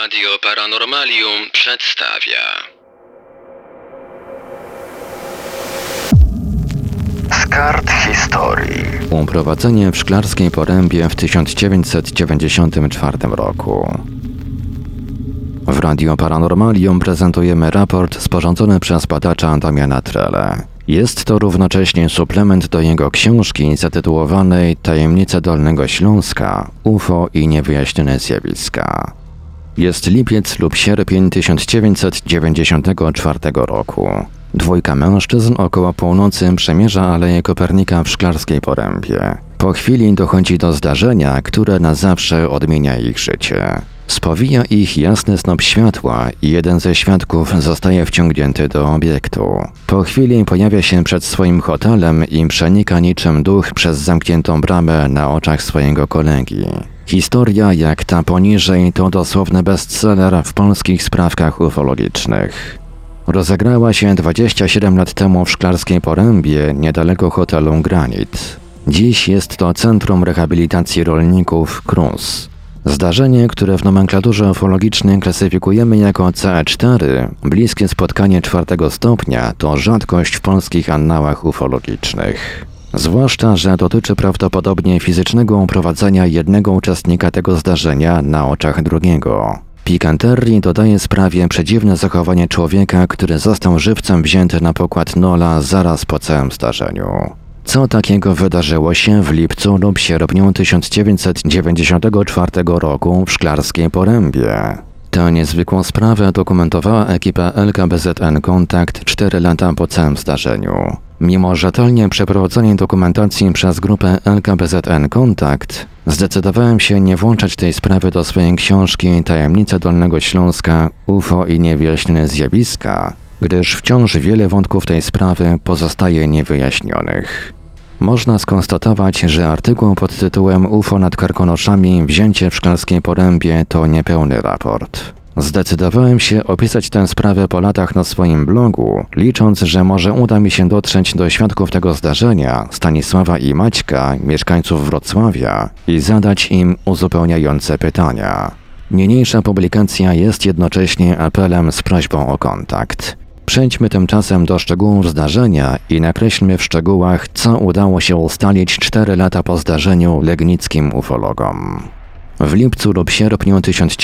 Radio Paranormalium przedstawia Z kart historii. Uprowadzenie w Szklarskiej Porębie w 1994 roku. W Radio Paranormalium prezentujemy raport sporządzony przez badacza Damiana Trele. Jest to równocześnie suplement do jego książki zatytułowanej Tajemnice Dolnego Śląska, UFO i niewyjaśnione zjawiska. Jest lipiec lub sierpień 1994 roku. Dwójka mężczyzn około północy przemierza Aleję Kopernika w Szklarskiej Porębie. Po chwili dochodzi do zdarzenia, które na zawsze odmienia ich życie. Spowija ich jasny snop światła i jeden ze świadków zostaje wciągnięty do obiektu. Po chwili pojawia się przed swoim hotelem i przenika niczym duch przez zamkniętą bramę na oczach swojego kolegi. Historia jak ta poniżej to dosłowny bestseller w polskich sprawkach ufologicznych. Rozegrała się 27 lat temu w Szklarskiej Porębie, niedaleko hotelu Granit. Dziś jest to Centrum Rehabilitacji Rolników KRUS. Zdarzenie, które w nomenklaturze ufologicznej klasyfikujemy jako CE4, bliskie spotkanie 4 stopnia, to rzadkość w polskich annałach ufologicznych. Zwłaszcza, że dotyczy prawdopodobnie fizycznego uprowadzenia jednego uczestnika tego zdarzenia na oczach drugiego. Pikanterii dodaje sprawie przedziwne zachowanie człowieka, który został żywcem wzięty na pokład Nola zaraz po całym zdarzeniu. Co takiego wydarzyło się w lipcu lub sierpniu 1994 roku w Szklarskiej Porębie? Tę niezwykłą sprawę dokumentowała ekipa LKBZN Kontakt 4 lata po całym zdarzeniu. Mimo rzetelnie przeprowadzonej dokumentacji przez grupę LKBZN Kontakt, zdecydowałem się nie włączać tej sprawy do swojej książki Tajemnice Dolnego Śląska, UFO i niewyjaśnione zjawiska, gdyż wciąż wiele wątków tej sprawy pozostaje niewyjaśnionych. Można skonstatować, że artykuł pod tytułem UFO nad Karkonoszami wzięcie w Szklarskiej Porębie to niepełny raport. Zdecydowałem się opisać tę sprawę po latach na swoim blogu, licząc, że może uda mi się dotrzeć do świadków tego zdarzenia, Stanisława i Maćka, mieszkańców Wrocławia, i zadać im uzupełniające pytania. Niniejsza publikacja jest jednocześnie apelem z prośbą o kontakt. Przejdźmy tymczasem do szczegółów zdarzenia i nakreślmy w szczegółach, co udało się ustalić 4 lata po zdarzeniu legnickim ufologom. W lipcu lub sierpniu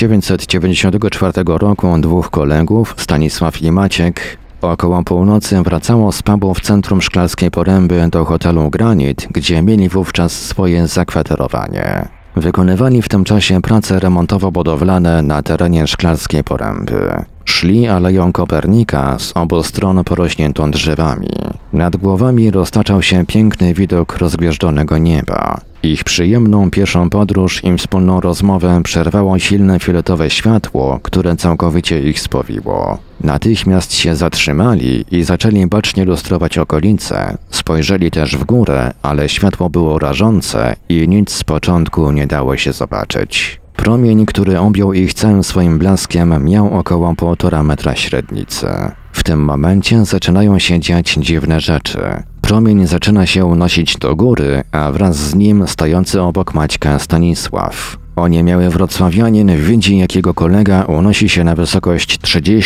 1994 roku dwóch kolegów, Stanisław i Maciek, około północy wracało z pubu w centrum Szklarskiej Poręby do hotelu Granit, gdzie mieli wówczas swoje zakwaterowanie. Wykonywali w tym czasie prace remontowo-budowlane na terenie Szklarskiej Poręby. Szli Aleją Kopernika z obu stron porośniętą drzewami. Nad głowami roztaczał się piękny widok rozgwieżdżonego nieba. Ich przyjemną pieszą podróż i wspólną rozmowę przerwało silne fioletowe światło, które całkowicie ich spowiło. Natychmiast się zatrzymali i zaczęli bacznie lustrować okolice. Spojrzeli też w górę, ale światło było rażące i nic z początku nie dało się zobaczyć. Promień, który objął ich całym swoim blaskiem, miał około 1,5 metra średnicy. W tym momencie zaczynają się dziać dziwne rzeczy. Promień zaczyna się unosić do góry, a wraz z nim stojący obok Maćka Stanisław. Oniemiały wrocławianin widzi, jak jego kolega unosi się na wysokość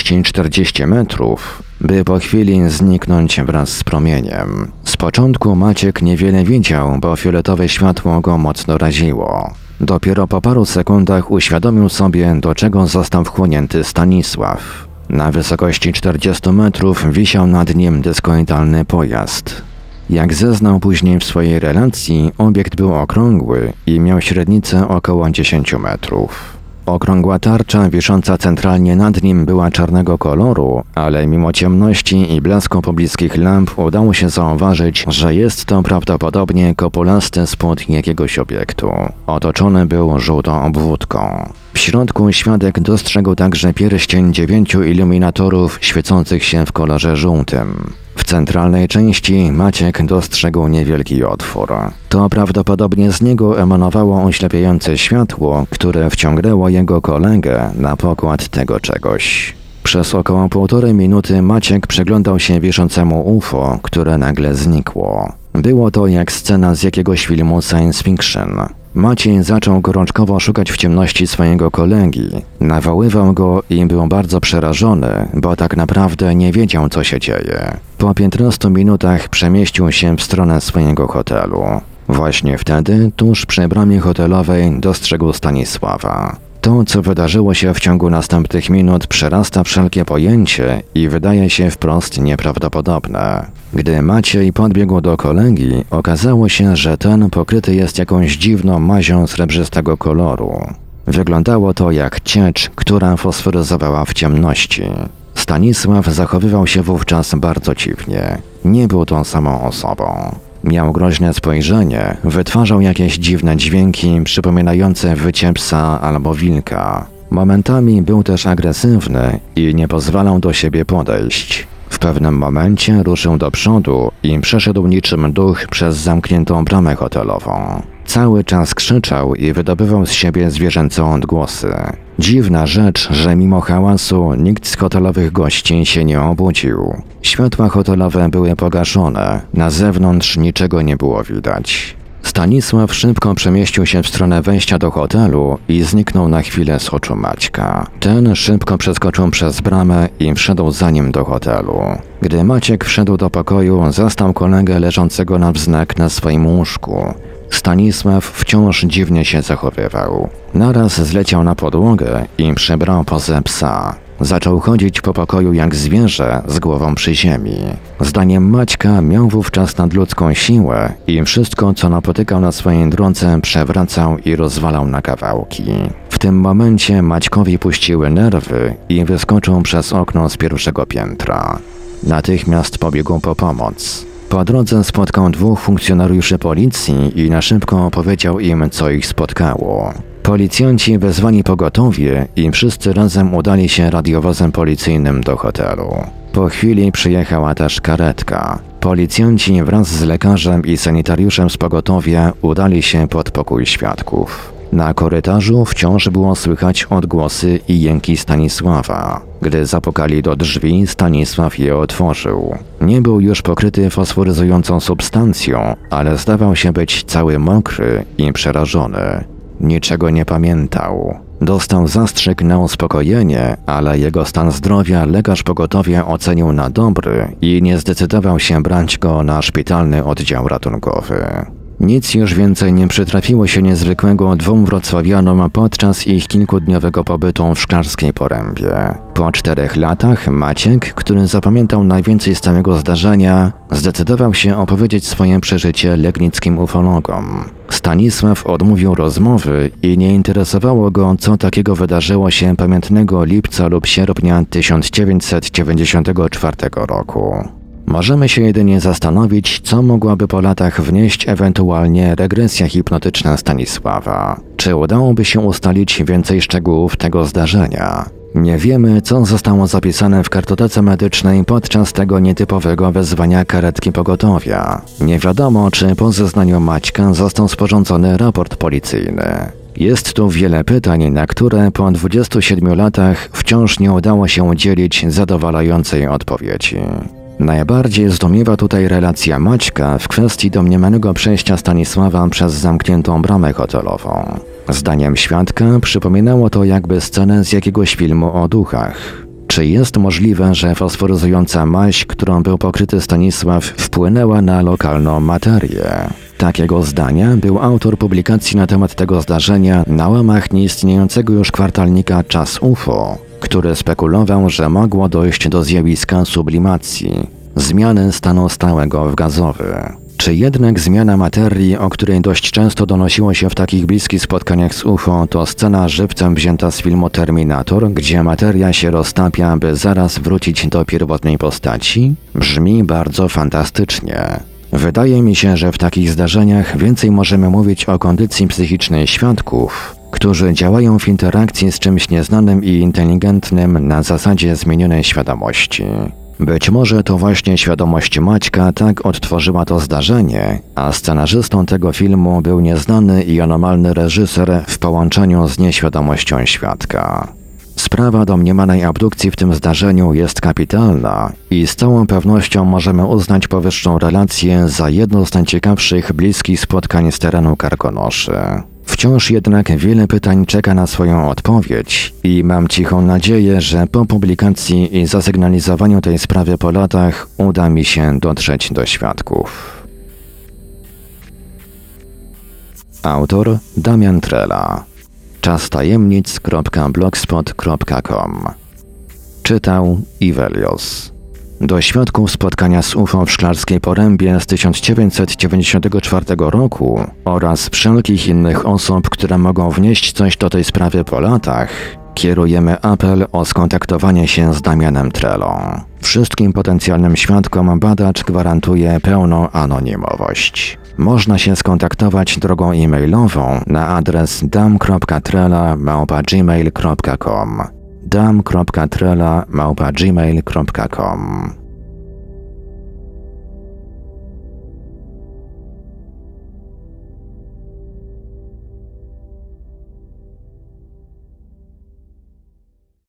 30-40 metrów, by po chwili zniknąć wraz z promieniem. Z początku Maciek niewiele widział, bo fioletowe światło go mocno raziło. Dopiero po paru sekundach uświadomił sobie, do czego został wchłonięty Stanisław. Na wysokości 40 metrów wisiał nad nim dyskoidalny pojazd. Jak zeznał później w swojej relacji, obiekt był okrągły i miał średnicę około 10 metrów. Okrągła tarcza wisząca centralnie nad nim była czarnego koloru, ale mimo ciemności i blasku pobliskich lamp udało się zauważyć, że jest to prawdopodobnie kopulasty spód jakiegoś obiektu. Otoczony był żółtą obwódką. W środku świadek dostrzegł także pierścień 9 iluminatorów świecących się w kolorze żółtym. W centralnej części Maciek dostrzegł niewielki otwór. To prawdopodobnie z niego emanowało oślepiające światło, które wciągnęło jego kolegę na pokład tego czegoś. Przez około 1,5 minuty Maciek przyglądał się wiszącemu UFO, które nagle znikło. Było to jak scena z jakiegoś filmu science fiction. Maciej zaczął gorączkowo szukać w ciemności swojego kolegi. Nawoływał go i był bardzo przerażony, bo tak naprawdę nie wiedział, co się dzieje. Po 15 minutach przemieścił się w stronę swojego hotelu. Właśnie wtedy, tuż przy bramie hotelowej, dostrzegł Stanisława. To, co wydarzyło się w ciągu następnych minut, przerasta wszelkie pojęcie i wydaje się wprost nieprawdopodobne. Gdy Maciej podbiegł do kolegi, okazało się, że ten pokryty jest jakąś dziwną mazią srebrzystego koloru. Wyglądało to jak ciecz, która fosforyzowała w ciemności. Stanisław zachowywał się wówczas bardzo dziwnie. Nie był tą samą osobą. Miał groźne spojrzenie, wytwarzał jakieś dziwne dźwięki przypominające wycie psa albo wilka. Momentami był też agresywny i nie pozwalał do siebie podejść. W pewnym momencie ruszył do przodu i przeszedł niczym duch przez zamkniętą bramę hotelową. Cały czas krzyczał i wydobywał z siebie zwierzęce odgłosy. Dziwna rzecz, że mimo hałasu nikt z hotelowych gości się nie obudził. Światła hotelowe były pogaszone, na zewnątrz niczego nie było widać. Stanisław szybko przemieścił się w stronę wejścia do hotelu i zniknął na chwilę z oczu Maćka. Ten szybko przeskoczył przez bramę i wszedł za nim do hotelu. Gdy Maciek wszedł do pokoju, zastał kolegę leżącego na wznak na swoim łóżku. Stanisław wciąż dziwnie się zachowywał. Naraz zleciał na podłogę i przybrał pozę psa. Zaczął chodzić po pokoju jak zwierzę z głową przy ziemi. Zdaniem Maćka miał wówczas nadludzką siłę i wszystko, co napotykał na swojej drodze, przewracał i rozwalał na kawałki. W tym momencie Maćkowi puściły nerwy i wyskoczył przez okno z pierwszego piętra. Natychmiast pobiegł po pomoc. Po drodze spotkał 2 funkcjonariuszy policji i na szybko opowiedział im, co ich spotkało. Policjanci wezwali pogotowie i wszyscy razem udali się radiowozem policyjnym do hotelu. Po chwili przyjechała też karetka. Policjanci wraz z lekarzem i sanitariuszem z pogotowia udali się pod pokój świadków. Na korytarzu wciąż było słychać odgłosy i jęki Stanisława. Gdy zapukali do drzwi, Stanisław je otworzył. Nie był już pokryty fosforyzującą substancją, ale zdawał się być cały mokry i przerażony. Niczego nie pamiętał. Dostał zastrzyk na uspokojenie, ale jego stan zdrowia lekarz pogotowia ocenił na dobry i nie zdecydował się brać go na szpitalny oddział ratunkowy. Nic już więcej nie przytrafiło się niezwykłego 2 wrocławianom podczas ich kilkudniowego pobytu w Szklarskiej Porębie. Po 4 latach Maciek, który zapamiętał najwięcej z całego zdarzenia, zdecydował się opowiedzieć swoje przeżycie legnickim ufologom. Stanisław odmówił rozmowy i nie interesowało go, co takiego wydarzyło się pamiętnego lipca lub sierpnia 1994 roku. Możemy się jedynie zastanowić, co mogłaby po latach wnieść ewentualnie regresja hipnotyczna Stanisława. Czy udałoby się ustalić więcej szczegółów tego zdarzenia? Nie wiemy, co zostało zapisane w kartotece medycznej podczas tego nietypowego wezwania karetki pogotowia. Nie wiadomo, czy po zeznaniu Maćka został sporządzony raport policyjny. Jest tu wiele pytań, na które po 27 latach wciąż nie udało się udzielić zadowalającej odpowiedzi. Najbardziej zdumiewa tutaj relacja Maćka w kwestii domniemanego przejścia Stanisława przez zamkniętą bramę hotelową. Zdaniem świadka przypominało to jakby scenę z jakiegoś filmu o duchach. Czy jest możliwe, że fosforyzująca maź, którą był pokryty Stanisław, wpłynęła na lokalną materię? Takiego zdania był autor publikacji na temat tego zdarzenia na łamach nieistniejącego już kwartalnika Czas UFO, który spekulował, że mogło dojść do zjawiska sublimacji, zmiany stanu stałego w gazowy. Czy jednak zmiana materii, o której dość często donosiło się w takich bliskich spotkaniach z UFO, to scena żywcem wzięta z filmu Terminator, gdzie materia się roztapia, by zaraz wrócić do pierwotnej postaci? Brzmi bardzo fantastycznie. Wydaje mi się, że w takich zdarzeniach więcej możemy mówić o kondycji psychicznej świadków, którzy działają w interakcji z czymś nieznanym i inteligentnym na zasadzie zmienionej świadomości. Być może to właśnie świadomość Maćka tak odtworzyła to zdarzenie, a scenarzystą tego filmu był nieznany i anormalny reżyser w połączeniu z nieświadomością świadka. Sprawa domniemanej abdukcji w tym zdarzeniu jest kapitalna i z całą pewnością możemy uznać powyższą relację za jedno z najciekawszych bliskich spotkań z terenu Karkonoszy. Wciąż jednak wiele pytań czeka na swoją odpowiedź i mam cichą nadzieję, że po publikacji i zasygnalizowaniu tej sprawy po latach uda mi się dotrzeć do świadków. Autor Damian Trela. czastajemnic.blogspot.com. Czytał Ivelios. Do świadków spotkania z UFO w Szklarskiej Porębie z 1994 roku oraz wszelkich innych osób, które mogą wnieść coś do tej sprawy po latach, kierujemy apel o skontaktowanie się z Damianem Trelą. Wszystkim potencjalnym świadkom badacz gwarantuje pełną anonimowość. Można się skontaktować drogą e-mailową na adres dam.trela@gmail.com dam.trela@gmail.com